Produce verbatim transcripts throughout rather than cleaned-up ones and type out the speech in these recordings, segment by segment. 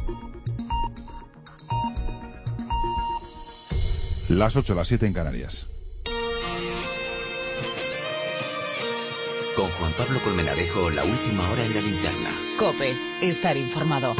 Las ocho, las siete en Canarias. Con Juan Pablo Colmenarejo, la última hora en la linterna. COPE, estar informado.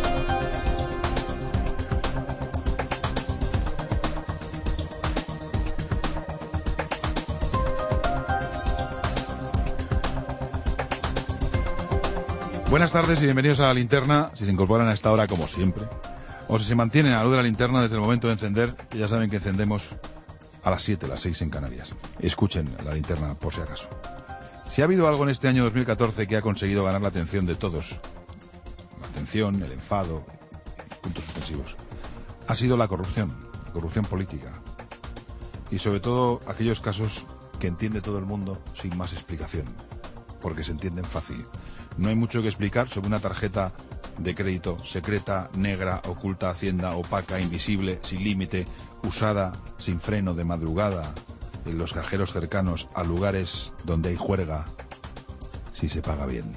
Buenas tardes y bienvenidos a la linterna, si se incorporan a esta hora como siempre, o si se mantienen a la luz de la linterna desde el momento de encender, que ya saben que encendemos a las siete, las seis en Canarias. Escuchen la linterna por si acaso. Si ha habido algo en este año dos mil catorce que ha conseguido ganar la atención de todos, la atención, el enfado, puntos suspensivos, ha sido la corrupción, la corrupción política. Y sobre todo aquellos casos que entiende todo el mundo sin más explicación, porque se entienden fácil. No hay mucho que explicar sobre una tarjeta de crédito secreta, negra, oculta, hacienda, opaca, invisible, sin límite, usada, sin freno, de madrugada, en los cajeros cercanos a lugares donde hay juerga, si se paga bien.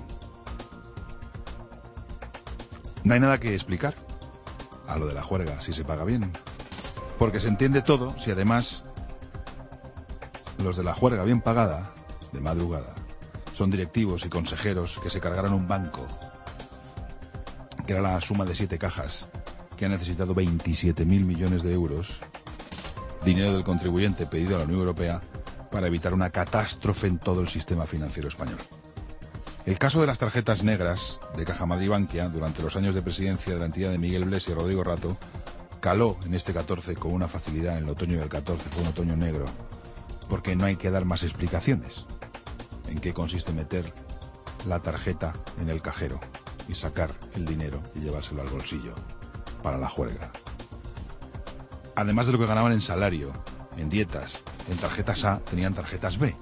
No hay nada que explicar a lo de la juerga, si se paga bien, porque se entiende todo si además los de la juerga bien pagada, de madrugada, son directivos y consejeros que se cargaron un banco, que era la suma de siete cajas, que ha necesitado veintisiete mil millones de euros, dinero del contribuyente pedido a la Unión Europea para evitar una catástrofe en todo el sistema financiero español. El caso de las tarjetas negras de Caja Madrid Bankia durante los años de presidencia de la entidad de Miguel Blesa y Rodrigo Rato caló en este catorce con una facilidad. En el otoño del catorce fue un otoño negro, porque no hay que dar más explicaciones en qué consiste meter la tarjeta en el cajero y sacar el dinero y llevárselo al bolsillo para la juerga. Además de lo que ganaban en salario, en dietas, en tarjetas A, tenían tarjetas B.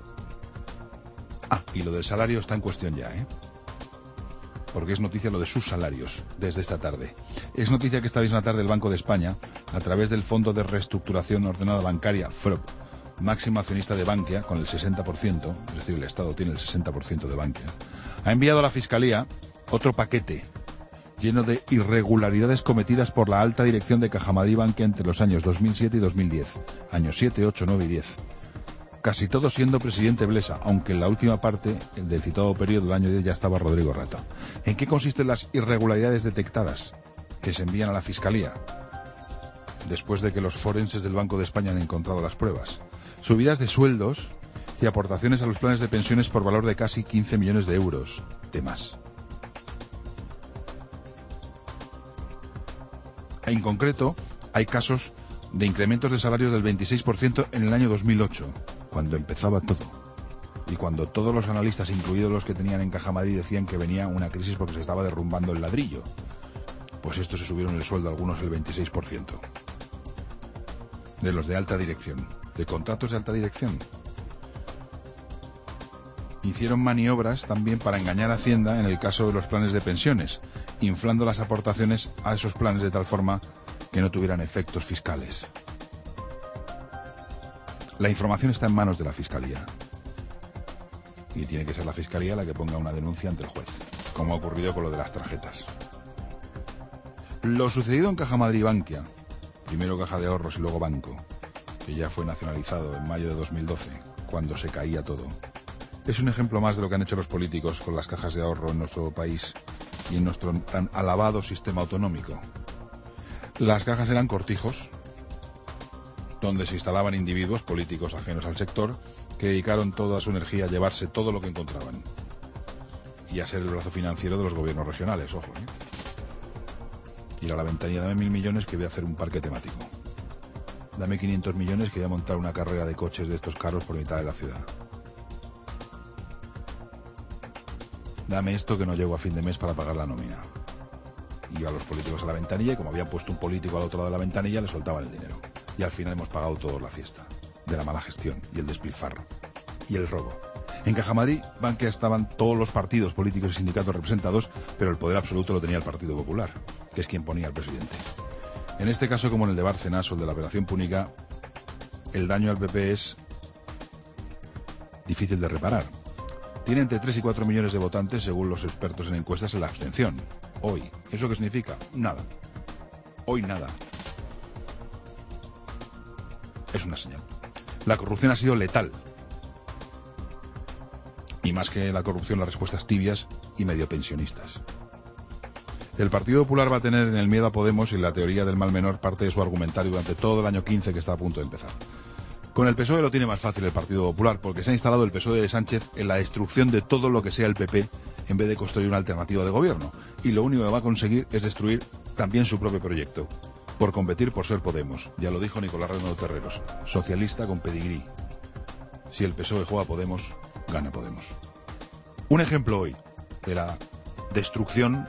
Ah, y lo del salario está en cuestión ya, ¿eh? Porque es noticia lo de sus salarios desde esta tarde. Es noticia que esta misma tarde el Banco de España, a través del Fondo de Reestructuración Ordenada Bancaria, F R O B, máximo accionista de Bankia, con el sesenta por ciento, es decir, el Estado tiene el sesenta por ciento de Bankia, ha enviado a la Fiscalía otro paquete lleno de irregularidades cometidas por la alta dirección de Caja Madrid Bankia entre los años dos mil siete y dos mil diez. Años siete, ocho, nueve y diez. Casi todo siendo presidente Blesa, aunque en la última parte, el del citado periodo del año diez, ya estaba Rodrigo Rato. ¿En qué consisten las irregularidades detectadas que se envían a la Fiscalía después de que los forenses del Banco de España han encontrado las pruebas? Subidas de sueldos y aportaciones a los planes de pensiones por valor de casi quince millones de euros de más. En concreto, hay casos de incrementos de salarios del veintiséis por ciento en el año dos mil ocho, cuando empezaba todo. Y cuando todos los analistas, incluidos los que tenían en Caja Madrid, decían que venía una crisis porque se estaba derrumbando el ladrillo. Pues estos se subieron el sueldo, algunos el veintiséis por ciento. De los de alta dirección. De contratos de alta dirección. Hicieron maniobras también para engañar a Hacienda en el caso de los planes de pensiones, inflando las aportaciones a esos planes de tal forma que no tuvieran efectos fiscales. La información está en manos de la Fiscalía. Y tiene que ser la Fiscalía la que ponga una denuncia ante el juez, como ha ocurrido con lo de las tarjetas. Lo sucedido en Caja Madrid Bankia, primero Caja de Ahorros y luego Banco, que ya fue nacionalizado en mayo de dos mil doce, cuando se caía todo, es un ejemplo más de lo que han hecho los políticos con las cajas de ahorro en nuestro país y en nuestro tan alabado sistema autonómico. Las cajas eran cortijos, donde se instalaban individuos políticos ajenos al sector que dedicaron toda su energía a llevarse todo lo que encontraban y a ser el brazo financiero de los gobiernos regionales, ojo, ¿eh? Ir a la ventanilla, dame mil millones que voy a hacer un parque temático. Dame quinientos millones que voy a montar una carrera de coches de estos caros por mitad de la ciudad. Dame esto que no llego a fin de mes para pagar la nómina. Iba a los políticos a la ventanilla y como habían puesto un político al otro lado de la ventanilla, le soltaban el dinero. Y al final hemos pagado todos la fiesta de la mala gestión y el despilfarro y el robo. En Caja Madrid Bankia estaban todos los partidos políticos y sindicatos representados, pero el poder absoluto lo tenía el Partido Popular, que es quien ponía al presidente. En este caso, como en el de Bárcenas o el de la Operación Púnica, el daño al P P es difícil de reparar. tiene entre tres y cuatro millones de votantes, según los expertos en encuestas, en la abstención. Hoy. ¿Eso qué significa? Nada. Hoy nada. Es una señal. La corrupción ha sido letal. Y más que la corrupción, las respuestas tibias y medio pensionistas. El Partido Popular va a tener en el miedo a Podemos y la teoría del mal menor parte de su argumentario durante todo el año quince que está a punto de empezar. Con el P S O E lo tiene más fácil el Partido Popular porque se ha instalado el P S O E de Sánchez en la destrucción de todo lo que sea el P P en vez de construir una alternativa de gobierno. Y lo único que va a conseguir es destruir también su propio proyecto, por competir por ser Podemos. Ya lo dijo Nicolás Redondo Terreros, socialista con pedigrí. Si el P S O E juega a Podemos, gana Podemos. Un ejemplo hoy de la destrucción,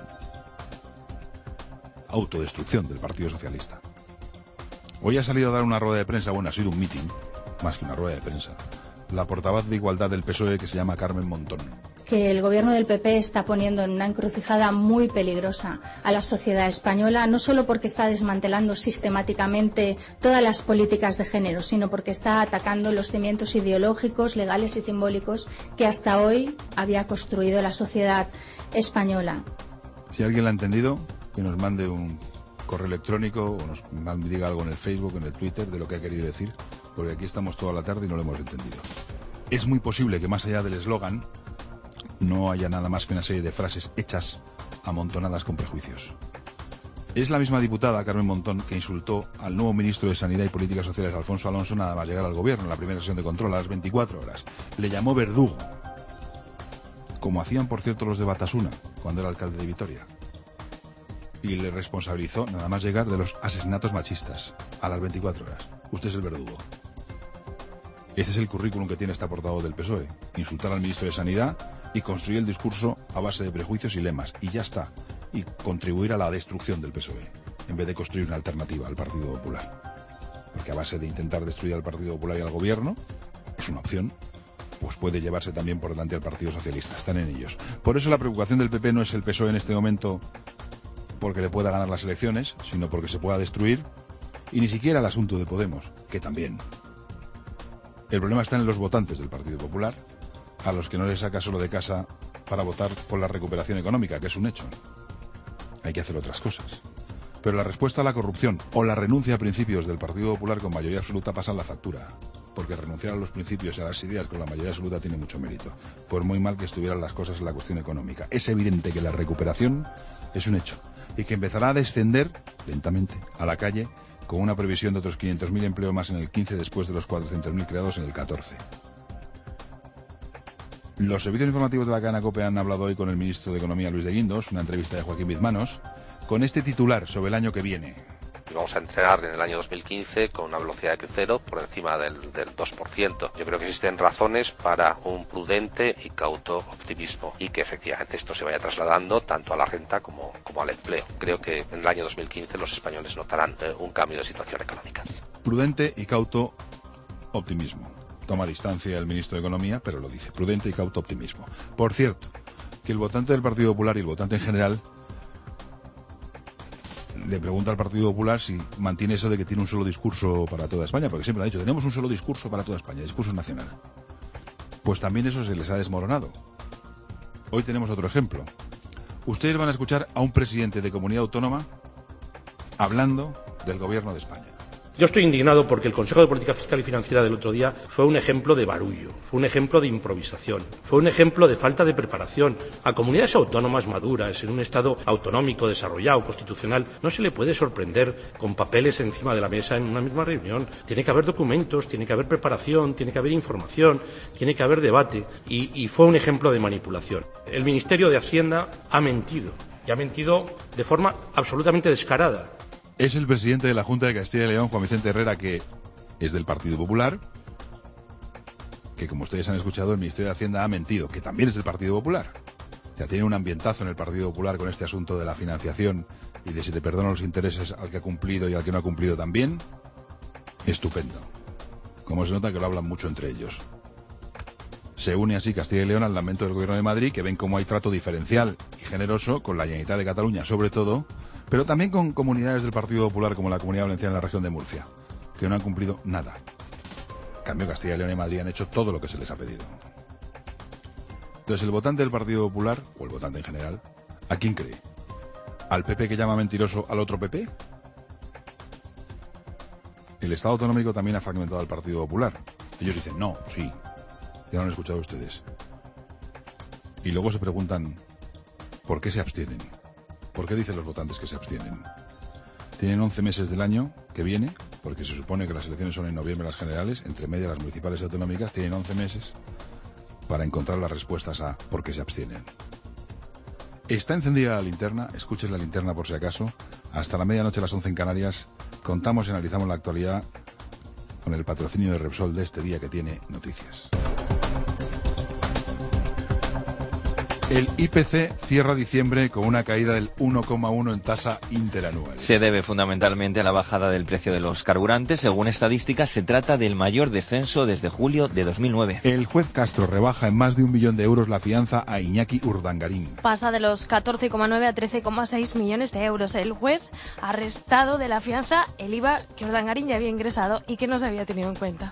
autodestrucción del Partido Socialista. Hoy ha salido a dar una rueda de prensa, bueno, ha sido un meeting, más que una rueda de prensa, la portavoz de Igualdad del P S O E, que se llama Carmen Montón. Que el gobierno del P P está poniendo en una encrucijada muy peligrosa a la sociedad española, no solo porque está desmantelando sistemáticamente todas las políticas de género, sino porque está atacando los cimientos ideológicos, legales y simbólicos que hasta hoy había construido la sociedad española. Si alguien lo ha entendido, que nos mande un correo electrónico o nos diga algo en el Facebook, en el Twitter, de lo que ha querido decir, porque aquí estamos toda la tarde y no lo hemos entendido. Es muy posible que más allá del eslogan no haya nada más que una serie de frases hechas amontonadas con prejuicios. Es la misma diputada, Carmen Montón, que insultó al nuevo ministro de Sanidad y Políticas Sociales, Alfonso Alonso, nada más llegar al gobierno en la primera sesión de control a las veinticuatro horas. Le llamó verdugo, como hacían, por cierto, los de Batasuna, cuando era alcalde de Vitoria. Y le responsabilizó, nada más llegar, de los asesinatos machistas a las veinticuatro horas. Usted es el verdugo. Ese es el currículum que tiene esta portavoz del P S O E. Insultar al ministro de Sanidad y construir el discurso a base de prejuicios y lemas. Y ya está. Y contribuir a la destrucción del P S O E, en vez de construir una alternativa al Partido Popular. Porque a base de intentar destruir al Partido Popular y al gobierno, es una opción, pues puede llevarse también por delante al Partido Socialista. Están en ellos. Por eso la preocupación del P P no es el P S O E en este momento porque le pueda ganar las elecciones, sino porque se pueda destruir, y ni siquiera el asunto de Podemos, que también. El problema está en los votantes del Partido Popular, a los que no les saca solo de casa para votar por la recuperación económica, que es un hecho. Hay que hacer otras cosas. Pero la respuesta a la corrupción o la renuncia a principios del Partido Popular con mayoría absoluta pasan la factura, porque renunciar a los principios y a las ideas con la mayoría absoluta tiene mucho mérito, por muy mal que estuvieran las cosas en la cuestión económica. Es evidente que la recuperación es un hecho, y que empezará a descender, lentamente, a la calle, con una previsión de otros quinientos mil empleos más en el quince después de los cuatrocientos mil creados en el catorce. Los servicios informativos de la cadena COPE han hablado hoy con el ministro de Economía, Luis de Guindos, una entrevista de Joaquín Bizmanos, con este titular sobre el año que viene. Vamos a entrenar en el año dos mil quince con una velocidad de crucero por encima del, del dos por ciento. Yo creo que existen razones para un prudente y cauto optimismo y que efectivamente esto se vaya trasladando tanto a la renta como, como al empleo. Creo que en el año dos mil quince los españoles notarán eh, un cambio de situación económica. Prudente y cauto optimismo. Toma distancia el ministro de Economía, pero lo dice. Prudente y cauto optimismo. Por cierto, que el votante del Partido Popular y el votante en general le pregunta al Partido Popular si mantiene eso de que tiene un solo discurso para toda España, porque siempre ha dicho, tenemos un solo discurso para toda España, discurso nacional. Pues también eso se les ha desmoronado. Hoy tenemos otro ejemplo. Ustedes van a escuchar a un presidente de comunidad autónoma hablando del gobierno de España. Yo estoy indignado porque el Consejo de Política Fiscal y Financiera del otro día fue un ejemplo de barullo, fue un ejemplo de improvisación, fue un ejemplo de falta de preparación. A comunidades autónomas maduras, en un Estado autonómico, desarrollado, constitucional, no se le puede sorprender con papeles encima de la mesa en una misma reunión. Tiene que haber documentos, tiene que haber preparación, tiene que haber información, tiene que haber debate. Y, y fue un ejemplo de manipulación. El Ministerio de Hacienda ha mentido, y ha mentido de forma absolutamente descarada. Es el presidente de la Junta de Castilla y León, Juan Vicente Herrera, que es del Partido Popular, que como ustedes han escuchado, el Ministerio de Hacienda ha mentido, que también es del Partido Popular. Ya tiene un ambientazo en el Partido Popular con este asunto de la financiación y de si te perdonan los intereses al que ha cumplido y al que no ha cumplido también. Estupendo. Como se nota que lo hablan mucho entre ellos. Se une así Castilla y León al lamento del Gobierno de Madrid, que ven cómo hay trato diferencial y generoso con la Generalitat de Cataluña, sobre todo, pero también con comunidades del Partido Popular como la Comunidad Valenciana en la región de Murcia, que no han cumplido nada. En cambio, Castilla y León y Madrid han hecho todo lo que se les ha pedido. Entonces, el votante del Partido Popular, o el votante en general, ¿a quién cree? ¿Al P P que llama mentiroso al otro P P? El Estado autonómico también ha fragmentado al Partido Popular. Ellos dicen, no, sí, ya lo han escuchado ustedes. Y luego se preguntan, ¿por qué se abstienen? ¿Por qué dicen los votantes que se abstienen? Tienen once meses del año que viene, porque se supone que las elecciones son en noviembre las generales, entre medias las municipales y autonómicas, tienen once meses para encontrar las respuestas a por qué se abstienen. Está encendida la linterna, escuchen la linterna por si acaso. Hasta la medianoche, a las once en Canarias, contamos y analizamos la actualidad con el patrocinio de Repsol de este día que tiene noticias. El I P C cierra diciembre con una caída del uno coma uno en tasa interanual. Se debe fundamentalmente a la bajada del precio de los carburantes. Según estadísticas, se trata del mayor descenso desde julio de dos mil nueve. El juez Castro rebaja en más de un millón de euros la fianza a Iñaki Urdangarín. Pasa de los catorce coma nueve a trece coma seis millones de euros. El juez ha restado de la fianza el I V A que Urdangarín ya había ingresado y que no se había tenido en cuenta.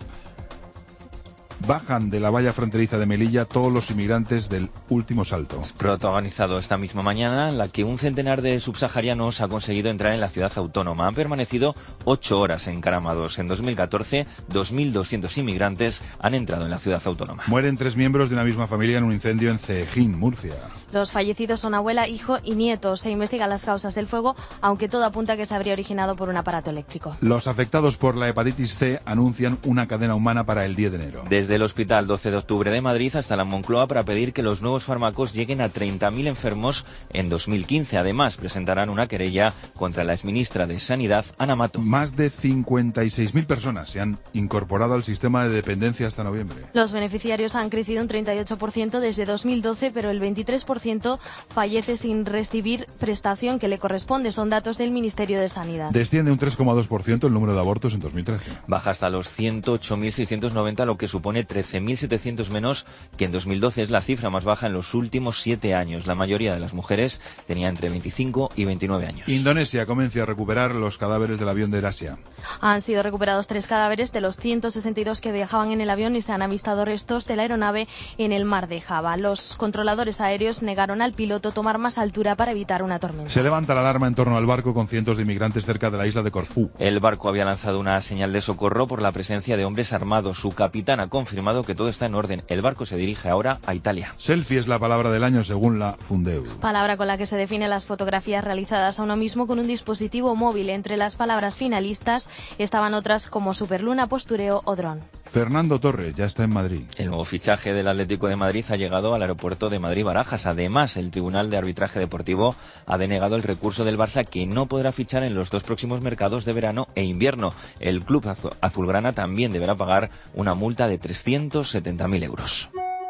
Bajan de la valla fronteriza de Melilla todos los inmigrantes del último salto. Protagonizado esta misma mañana, en la que un centenar de subsaharianos ha conseguido entrar en la ciudad autónoma. Han permanecido ocho horas encaramados. En dos mil catorce, dos mil doscientos inmigrantes han entrado en la ciudad autónoma. Mueren tres miembros de una misma familia en un incendio en Cejín, Murcia. Los fallecidos son abuela, hijo y nieto. Se investigan las causas del fuego, aunque todo apunta a que se habría originado por un aparato eléctrico. Los afectados por la hepatitis C anuncian una cadena humana para el diez de enero. Desde el Hospital doce de octubre de Madrid hasta la Moncloa para pedir que los nuevos fármacos lleguen a treinta mil enfermos en dos mil quince. Además, presentarán una querella contra la exministra de Sanidad, Ana Mato. Más de cincuenta y seis mil personas se han incorporado al sistema de dependencia hasta noviembre. Los beneficiarios han crecido un treinta y ocho por ciento desde dos mil doce, pero el veintitrés por ciento fallece sin recibir prestación que le corresponde. Son datos del Ministerio de Sanidad. Desciende un tres coma dos por ciento el número de abortos en dos mil trece. Baja hasta los ciento ocho mil seiscientos noventa, lo que supone trece mil setecientos menos que en dos mil doce. Es la cifra más baja en los últimos siete años. La mayoría de las mujeres tenía entre veinticinco y veintinueve años. Indonesia comienza a recuperar los cadáveres del avión de Erasia. Han sido recuperados tres cadáveres de los ciento sesenta y dos que viajaban en el avión y se han avistado restos de la aeronave en el mar de Java. Los controladores aéreos negaron al piloto tomar más altura para evitar una tormenta. Se levanta la alarma en torno al barco con cientos de inmigrantes cerca de la isla de Corfú. El barco había lanzado una señal de socorro por la presencia de hombres armados. Su capitán ha confirmado que todo está en orden. El barco se dirige ahora a Italia. Selfie es la palabra del año según la Fundeu. Palabra con la que se definen las fotografías realizadas a uno mismo con un dispositivo móvil. Entre las palabras finalistas estaban otras como superluna, postureo o dron. Fernando Torres ya está en Madrid. El nuevo fichaje del Atlético de Madrid ha llegado al aeropuerto de Madrid-Barajas. Además, el Tribunal de Arbitraje Deportivo ha denegado el recurso del Barça, que no podrá fichar en los dos próximos mercados de verano e invierno. El club azul- azulgrana también deberá pagar una multa de trescientos setenta mil euros.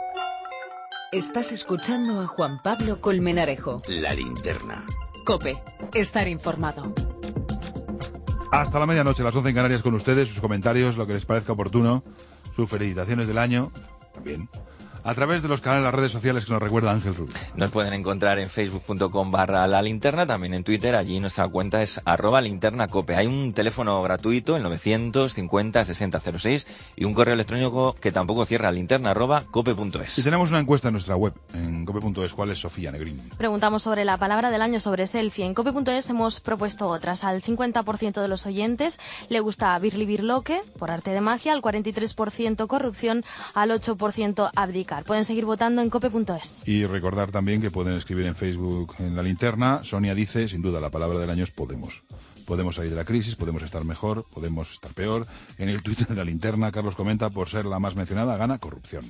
Estás escuchando a Juan Pablo Colmenarejo. La linterna. COPE. Estar informado. Hasta la medianoche, las once en Canarias, con ustedes, sus comentarios, lo que les parezca oportuno, sus felicitaciones del año, también, a través de los canales, las redes sociales que nos recuerda Ángel Rubio. Nos pueden encontrar en facebook.com barra la linterna, también en Twitter. Allí nuestra cuenta es arroba linterna cope. Hay un teléfono gratuito, el novecientos cincuenta sesenta cero seis, y un correo electrónico que tampoco cierra, linterna arroba cope punto es. Y tenemos una encuesta en nuestra web, en cope punto es. ¿Cuál es, Sofía Negrín? Preguntamos sobre la palabra del año, sobre selfie. En cope punto es hemos propuesto otras. Al cincuenta por ciento de los oyentes le gusta Birli Birloque, por arte de magia, al cuarenta y tres por ciento corrupción, al ocho por ciento abdicar. Pueden seguir votando en cope punto es. Y recordar también que pueden escribir en Facebook en la linterna. Sonia dice, sin duda, la palabra del año es Podemos. Podemos salir de la crisis, podemos estar mejor, podemos estar peor. En el Twitter de la linterna, Carlos comenta, por ser la más mencionada, gana corrupción.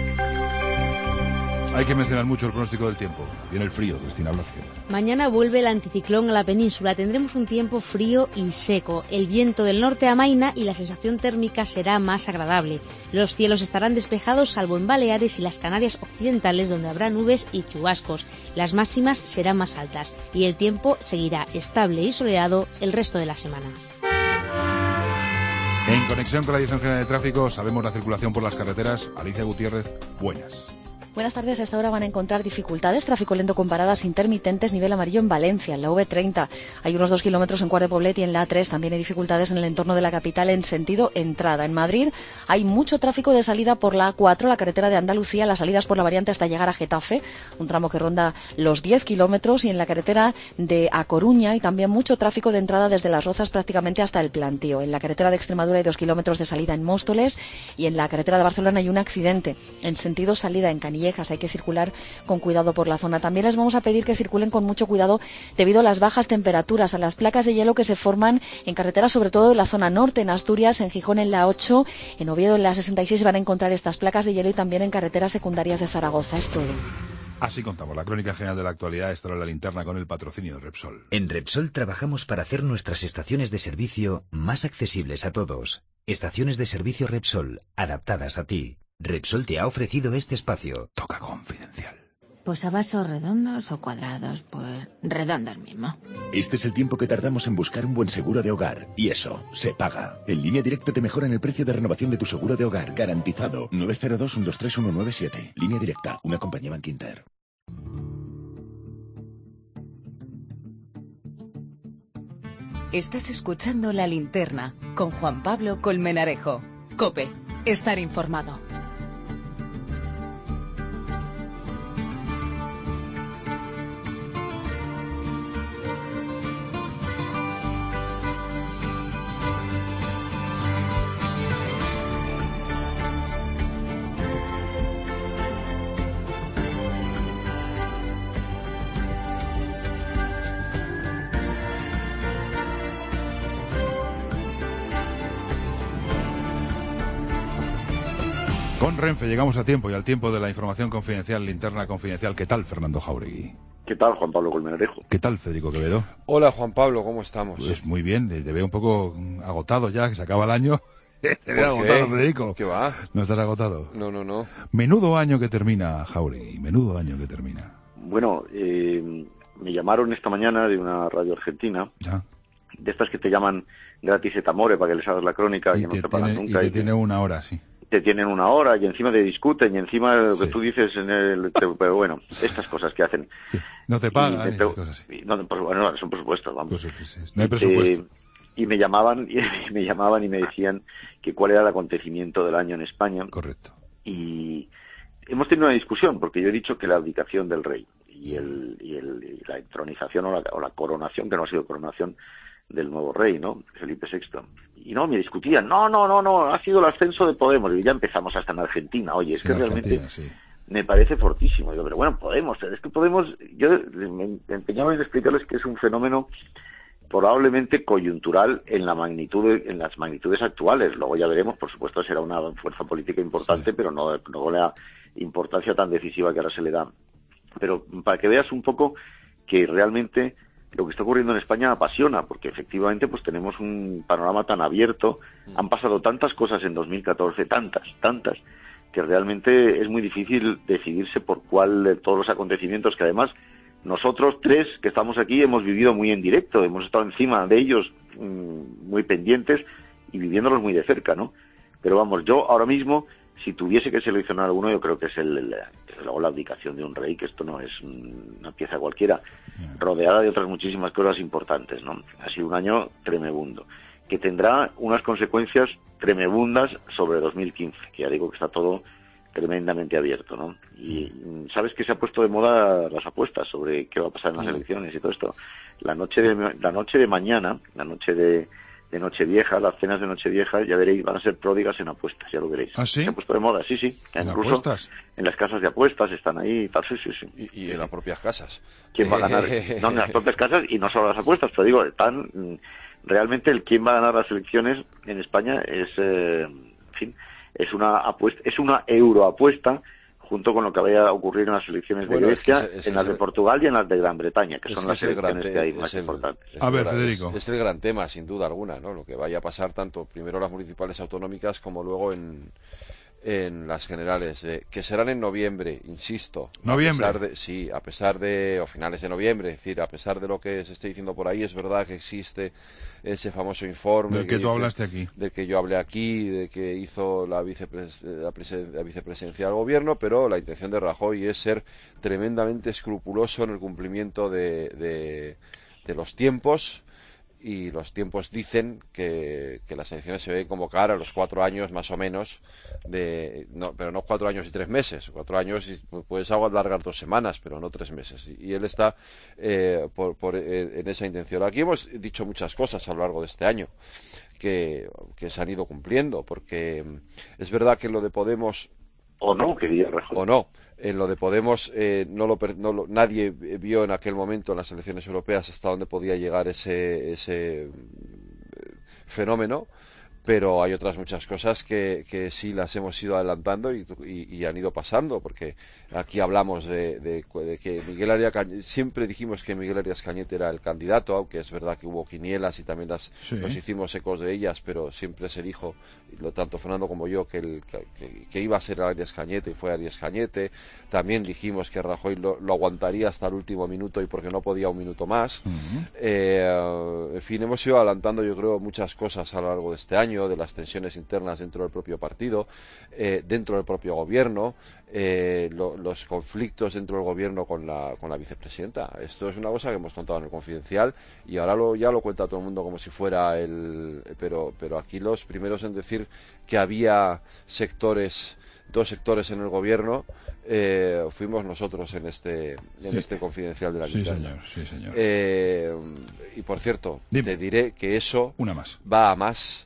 Hay que mencionar mucho el pronóstico del tiempo. Viene el frío, Cristina Blasque. Mañana vuelve el anticiclón a la península. Tendremos un tiempo frío y seco. El viento del norte amaina y la sensación térmica será más agradable. Los cielos estarán despejados salvo en Baleares y las Canarias occidentales, donde habrá nubes y chubascos. Las máximas serán más altas y el tiempo seguirá estable y soleado el resto de la semana. En conexión con la Dirección General de Tráfico, sabemos la circulación por las carreteras. Alicia Gutiérrez, buenas. Buenas tardes. A esta hora van a encontrar dificultades, tráfico lento con paradas intermitentes, nivel amarillo en Valencia, en la V treinta. Hay unos dos kilómetros en Cuart de Poblet y en la A tres también hay dificultades en el entorno de la capital en sentido entrada. En Madrid hay mucho tráfico de salida por la A cuatro, la carretera de Andalucía, las salidas por la variante hasta llegar a Getafe, un tramo que ronda los diez kilómetros, y en la carretera de A Coruña hay también mucho tráfico de entrada desde Las Rozas prácticamente hasta el Plantío. En la carretera de Extremadura hay dos kilómetros de salida en Móstoles, y en la carretera de Barcelona hay un accidente en sentido salida en Canillejas. Hay que circular con cuidado por la zona. También les vamos a pedir que circulen con mucho cuidado debido a las bajas temperaturas, a las placas de hielo que se forman en carreteras, sobre todo de la zona norte, en Asturias, en Gijón en la ocho, en Oviedo en la sesenta y seis van a encontrar estas placas de hielo, y también en carreteras secundarias de Zaragoza. Es todo. Así contamos la crónica general de la actualidad. Esta era la linterna con el patrocinio de Repsol. En Repsol trabajamos para hacer nuestras estaciones de servicio más accesibles a todos. Estaciones de servicio Repsol, adaptadas a ti. Repsol te ha ofrecido este espacio. Toca confidencial. Pues a vasos redondos o cuadrados, pues redondos mismo. Este es el tiempo que tardamos en buscar un buen seguro de hogar. Y eso, se paga. En Línea Directa te mejoran el precio de renovación de tu seguro de hogar. Garantizado. nueve cero dos, uno dos tres, uno nueve siete. Línea Directa, una compañía Bankinter. Estás escuchando La Linterna con Juan Pablo Colmenarejo. COPE. Estar informado. Con Renfe llegamos a tiempo y al tiempo de la información confidencial, linterna confidencial. ¿Qué tal, Fernando Jauregui? ¿Qué tal, Juan Pablo Colmenarejo? ¿Qué tal, Federico Quevedo? Hola, Juan Pablo, ¿cómo estamos? Pues muy bien, te veo un poco agotado ya, que se acaba el año. Te veo agotado, Federico. ¿Qué va? ¿No estás agotado? No, no, no. Menudo año que termina, Jauregui, menudo año que termina. Bueno, eh, me llamaron esta mañana de una radio argentina, ¿Ya? de estas que te llaman gratis et amore para que les hagas la crónica y, Y que te no te pagan tiene, nunca. y te y tiene que una hora, sí. te tienen una hora y encima te discuten y encima lo que Sí. tú dices en el... te- pero bueno, estas cosas que hacen. Sí. No te Y pagan, me y pre- esas cosas así. y no, pues, bueno, son presupuestos, vamos. Pues, sí, sí, no hay Y presupuesto. te- y me llamaban y me llamaban y me decían que cuál era el acontecimiento del año en España. Correcto. Y hemos tenido una discusión porque yo he dicho que la abdicación del rey y el y, el, y la entronización o la, o la coronación, que no ha sido coronación, del nuevo rey, ¿no? Felipe sexto. Y no, me discutían, no, no, no, no, ha sido el ascenso de Podemos. Y ya empezamos hasta en Argentina. Oye, es Sí, que en realmente Argentina, sí. me parece fortísimo. Digo, pero bueno, Podemos, es que Podemos, yo me empeñaba en explicarles que es un fenómeno probablemente coyuntural en la magnitud, en las magnitudes actuales. Luego ya veremos, por supuesto, será una fuerza política importante, sí. pero no, no con la importancia tan decisiva que ahora se le da. Pero para que veas un poco que realmente lo que está ocurriendo en España apasiona, porque efectivamente pues tenemos un panorama tan abierto, han pasado tantas cosas en dos mil catorce, tantas, tantas, que realmente es muy difícil decidirse por cuál de todos los acontecimientos, que además nosotros tres que estamos aquí hemos vivido muy en directo, hemos estado encima de ellos mmm, muy pendientes y viviéndolos muy de cerca, ¿no? Pero vamos, yo ahora mismo, si tuviese que seleccionar alguno, yo creo que es el, el, el, la abdicación de un rey, que esto no es una pieza cualquiera, rodeada de otras muchísimas cosas importantes, ¿no? Ha sido un año tremebundo, que tendrá unas consecuencias tremebundas sobre dos mil quince, que ya digo que está todo tremendamente abierto, ¿no? Y sabes que se ha puesto de moda las apuestas sobre qué va a pasar en las elecciones y todo esto. La noche de la noche de mañana, la noche de, de Nochevieja, las cenas de Nochevieja, ya veréis, van a ser pródigas en apuestas, ya lo veréis. ¿Ah, sí? Se ha puesto de moda, sí, sí. ¿En Incluso apuestas? En las casas de apuestas están ahí y tal, sí, sí, sí. Y, y en las propias casas. ¿Quién va a ganar? No, en las propias casas y no solo las apuestas, pero digo, están realmente el quién va a ganar las elecciones en España es, eh, en fin, es una apuesta, es una euroapuesta junto con lo que vaya a ocurrir en las elecciones de Bueno, Grecia, es que es, es en las que de Portugal y en las de Gran Bretaña, que es son que las es el gran elecciones te- que hay es más el- importantes. es A el ver, gran- Federico. Es, es el gran tema, sin duda alguna, ¿no? Lo que vaya a pasar tanto primero las municipales autonómicas como luego en, en las generales, eh, que serán en noviembre, insisto. ¿Noviembre? A pesar de, sí, a pesar de, o finales de noviembre, es decir, a pesar de lo que se esté diciendo por ahí, es verdad que existe ese famoso informe. Del que, que tú dice, hablaste aquí. Del que yo hablé aquí, de que hizo la, vicepres, la, presen, la vicepresidencia del gobierno, pero la intención de Rajoy es ser tremendamente escrupuloso en el cumplimiento de, de, de los tiempos. Y los tiempos dicen que, que las elecciones se deben convocar a los cuatro años más o menos, de, no, pero no cuatro años y tres meses, cuatro años y puedes alargar dos semanas, pero no tres meses. Y, y él está eh, por, por, eh, en esa intención. Aquí hemos dicho muchas cosas a lo largo de este año que, que se han ido cumpliendo, porque es verdad que lo de Podemos... O no, quería Rajoy. O no. En lo de Podemos, eh, no lo, no lo, nadie vio en aquel momento en las elecciones europeas hasta dónde podía llegar ese, ese fenómeno, pero hay otras muchas cosas que, que sí las hemos ido adelantando y, y, y han ido pasando, porque aquí hablamos de, de, de que Miguel Arias Cañete, siempre dijimos que Miguel Arias Cañete era el candidato, aunque es verdad que hubo quinielas y también las, sí. nos hicimos ecos de ellas, pero siempre se dijo, lo tanto Fernando como yo, que, el, que, que iba a ser Arias Cañete y fue Arias Cañete. También dijimos que Rajoy lo, lo aguantaría hasta el último minuto y porque no podía un minuto más. Uh-huh. eh, en fin, hemos ido adelantando, yo creo, muchas cosas a lo largo de este año, de las tensiones internas dentro del propio partido, eh, dentro del propio gobierno, eh, lo, los conflictos dentro del gobierno con la, con la vicepresidenta. Esto es una cosa que hemos contado en el Confidencial y ahora lo, ya lo cuenta todo el mundo como si fuera el... Pero, pero aquí los primeros en decir que había sectores, dos sectores en el gobierno, eh, fuimos nosotros en este en sí. este Confidencial de la Linterna. Sí, señor, sí, señor. Eh, y por cierto, Dime. te diré que eso Una más. va a más.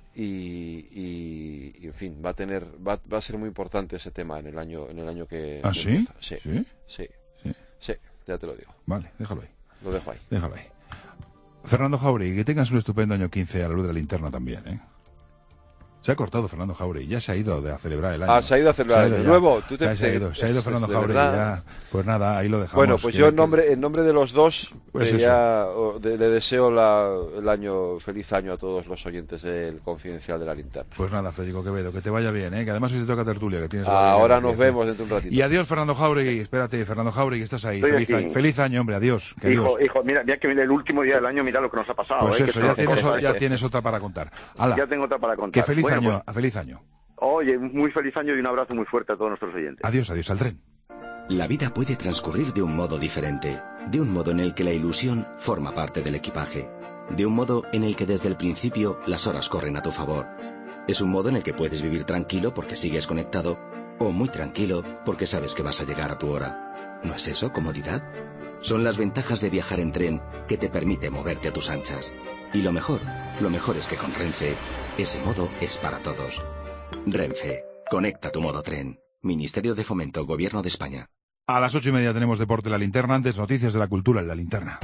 Y, y, y en fin, va a tener va, va a ser muy importante ese tema en el año en el año que ¿Ah, sí? sí? ¿Sí? Sí, sí, sí, ya te lo digo. Vale, déjalo ahí. Lo dejo ahí. Déjalo ahí. Fernando Jauregui, que tengas un estupendo año quince a la luz de la linterna también, ¿eh? Se ha cortado Fernando Jauregui, ya se ha ido de a celebrar el año. Ah, se ha ido a celebrar el año nuevo. ¿Tú te, se, ha ido, se ha ido Fernando Jauregui, ya. Pues nada, ahí lo dejamos. Bueno, pues yo en nombre, en nombre de los dos pues eh, ya, de, le deseo la, el año, feliz año a todos los oyentes del Confidencial de la Linterna. Pues nada, Federico Quevedo, que te vaya bien, ¿eh? Que además hoy te toca tertulia, que tienes. Ah, ahora nos vemos dentro de un ratito. Y adiós, Fernando Jauregui, espérate, Fernando Jauregui, estás ahí. Feliz año, feliz año, hombre, adiós. Que hijo, adiós. hijo, mira, mira que viene el último día del año, mira lo que nos ha pasado. Pues ¿eh? eso, que ya, tienes, o, ya este. tienes otra para contar. Hala, ya tengo otra para contar. Que feliz bueno, año, pues, feliz año. Oye, muy feliz año y un abrazo muy fuerte a todos nuestros oyentes. Adiós, adiós al tren. La vida puede transcurrir de un modo diferente, de un modo en el que la ilusión forma parte del equipaje, de un modo en el que desde el principio las horas corren a tu favor. Es un modo en el que puedes vivir tranquilo porque sigues conectado, o muy tranquilo porque sabes que vas a llegar a tu hora. ¿No es eso comodidad? Son las ventajas de viajar en tren que te permite moverte a tus anchas. Y lo mejor, lo mejor es que con Renfe, ese modo es para todos. Renfe, conecta tu modo tren. Ministerio de Fomento, Gobierno de España. A las ocho y media tenemos Deporte en la Linterna, antes noticias de la cultura en la Linterna.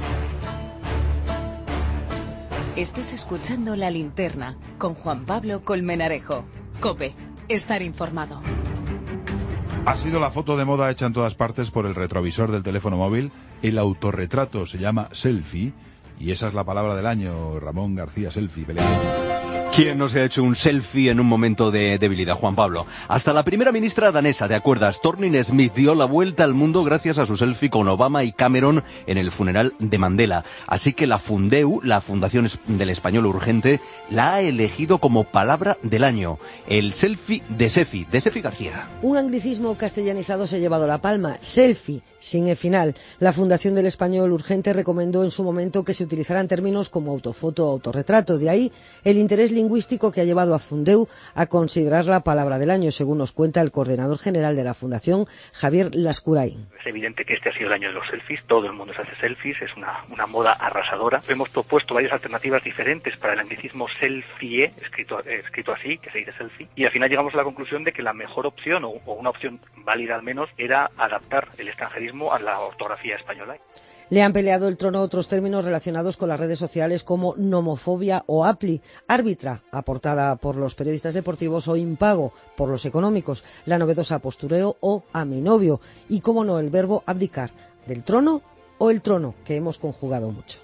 Estás escuchando La Linterna con Juan Pablo Colmenarejo. COPE, estar informado. Ha sido la foto de moda hecha en todas partes por el retrovisor del teléfono móvil. El autorretrato se llama selfie y esa es la palabra del año. Ramón García, selfie, Belén. ¿Quién no se ha hecho un selfie en un momento de debilidad, Juan Pablo? Hasta la primera ministra danesa, ¿te acuerdas? Thorning Smith dio la vuelta al mundo gracias a su selfie con Obama y Cameron en el funeral de Mandela. Así que la Fundeu, la Fundación del Español Urgente, la ha elegido como palabra del año. El selfie de Sefi, de Sefi García. Un anglicismo castellanizado se ha llevado la palma. Selfie, sin el final. La Fundación del Español Urgente recomendó en su momento que se utilizaran términos como autofoto o autorretrato. De ahí el interés lingüístico que ha llevado a Fundeu a considerar la palabra del año, según nos cuenta el coordinador general de la Fundación, Javier Lascurain. Es evidente que este ha sido el año de los selfies, todo el mundo se hace selfies, es una, una moda arrasadora. Hemos propuesto varias alternativas diferentes para el anglicismo selfie, escrito, eh, escrito así, que se dice selfie, y al final llegamos a la conclusión de que la mejor opción, o, o una opción válida al menos, era adaptar el extranjerismo a la ortografía española. Le han peleado el trono otros términos relacionados con las redes sociales como nomofobia o apli, árbitra, aportada por los periodistas deportivos, o impago, por los económicos, la novedosa postureo o a mi novio, y, como no, el verbo abdicar, del trono o el trono, que hemos conjugado mucho.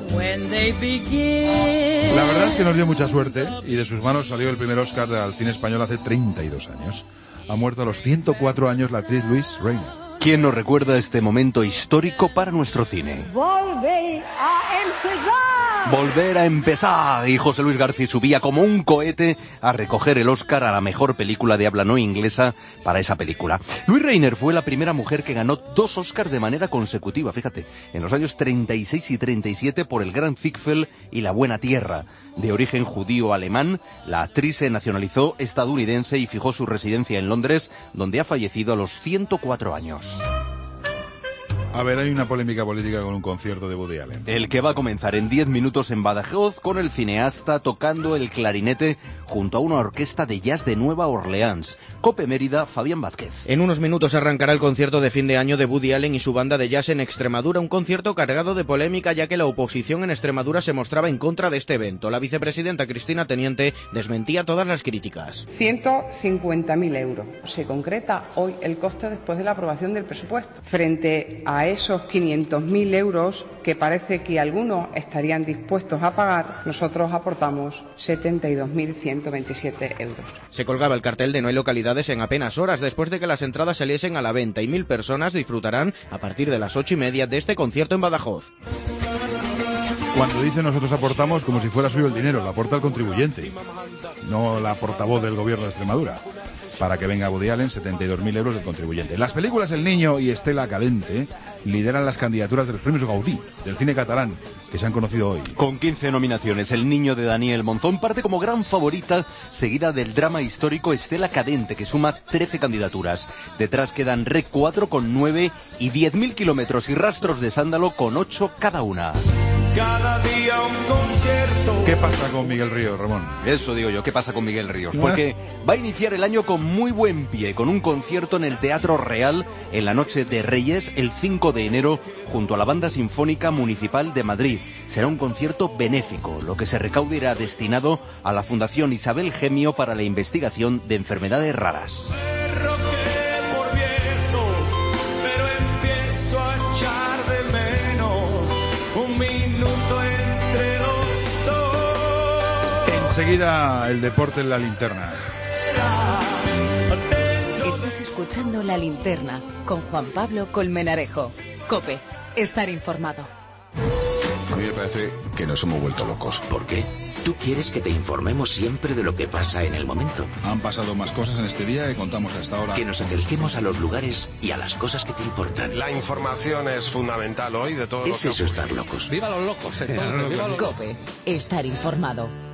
La verdad es que nos dio mucha suerte y de sus manos salió el primer Oscar al cine español hace treinta y dos años. Ha muerto a los ciento cuatro años la actriz Louise Rainer. ¿Quién nos recuerda este momento histórico para nuestro cine? Volver a empezar. Volver a empezar. Y José Luis García subía como un cohete a recoger el Oscar a la mejor película de habla no inglesa para esa película. Louise Rainer fue la primera mujer que ganó dos Oscars de manera consecutiva, fíjate, en los años treinta y seis y treinta y siete por El Gran Ziegfeld y La Buena Tierra. De origen judío-alemán, la actriz se nacionalizó estadounidense y fijó su residencia en Londres, donde ha fallecido a los ciento cuatro años. A ver, hay una polémica política con un concierto de Woody Allen. El que va a comenzar en diez minutos en Badajoz con el cineasta tocando el clarinete junto a una orquesta de jazz de Nueva Orleans. Cope Mérida, Fabián Vázquez. En unos minutos arrancará el concierto de fin de año de Woody Allen y su banda de jazz en Extremadura, un concierto cargado de polémica ya que la oposición en Extremadura se mostraba en contra de este evento. La vicepresidenta Cristina Teniente desmentía todas las críticas. ciento cincuenta mil euros. Se concreta hoy el coste después de la aprobación del presupuesto. Frente a A esos quinientos mil euros que parece que algunos estarían dispuestos a pagar, nosotros aportamos setenta y dos mil ciento veintisiete euros. Se colgaba el cartel de no hay localidades en apenas horas después de que las entradas saliesen a la venta y mil personas disfrutarán a partir de las ocho y media de este concierto en Badajoz. Cuando dice nosotros aportamos, como si fuera suyo el dinero, lo aporta el contribuyente, no la portavoz del gobierno de Extremadura. Para que venga Woody Allen, setenta y dos mil euros del contribuyente. Las películas El Niño y Estela Cadente lideran las candidaturas de los premios Gaudí del cine catalán, que se han conocido hoy. Con quince nominaciones, El Niño de Daniel Monzón parte como gran favorita, seguida del drama histórico Estela Cadente, que suma trece candidaturas. Detrás quedan Rec cuatro con nueve y diez mil kilómetros y Rastros de Sándalo con ocho cada una. Cada día un concierto. ¿Qué pasa con Miguel Ríos, Ramón? Eso digo yo, ¿qué pasa con Miguel Ríos? Porque va a iniciar el año con muy buen pie, con un concierto en el Teatro Real en la noche de Reyes, el cinco de enero, junto a la Banda Sinfónica Municipal de Madrid. Será un concierto benéfico. Lo que se recaude irá destinado a la Fundación Isabel Gemio para la investigación de enfermedades raras. Enseguida el deporte en la linterna. Estás escuchando La Linterna con Juan Pablo Colmenarejo. COPE, estar informado. A mí me parece que nos hemos vuelto locos. ¿Por qué? Tú quieres que te informemos siempre de lo que pasa en el momento. Han pasado más cosas en este día que contamos hasta ahora. Que nos acerquemos a los lugares y a las cosas que te importan. La información es fundamental hoy de todo lo que... Es eso estar locos. ¡Viva los locos! Entonces, ¡viva los locos! COPE, estar informado.